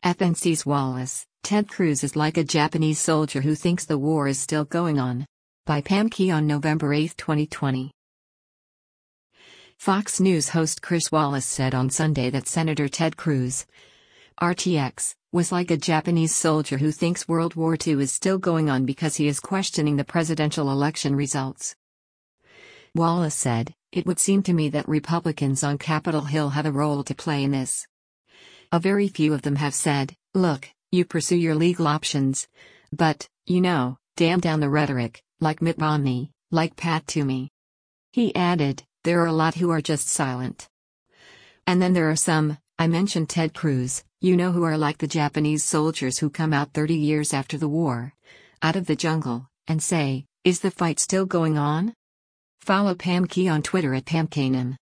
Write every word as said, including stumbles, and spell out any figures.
F N C's Wallace, Ted Cruz is like a Japanese soldier who thinks the war is still going on. By Pam Key on November eighth, twenty twenty. Fox News host Chris Wallace said on Sunday that Senator Ted Cruz, R T X, was like a Japanese soldier who thinks World War Two is still going on because he is questioning the presidential election results. Wallace said, "It would seem to me that Republicans on Capitol Hill have a role to play in this. A very few of them have said, look, you pursue your legal options. But, you know, damn down the rhetoric, like Mitt Romney, like Pat Toomey." He added, "There are a lot who are just silent. And then there are some, I mentioned Ted Cruz, you know, who are like the Japanese soldiers who come out thirty years after the war, out of the jungle, and say, is the fight still going on?" Follow Pam Key on Twitter at Pam Kanem.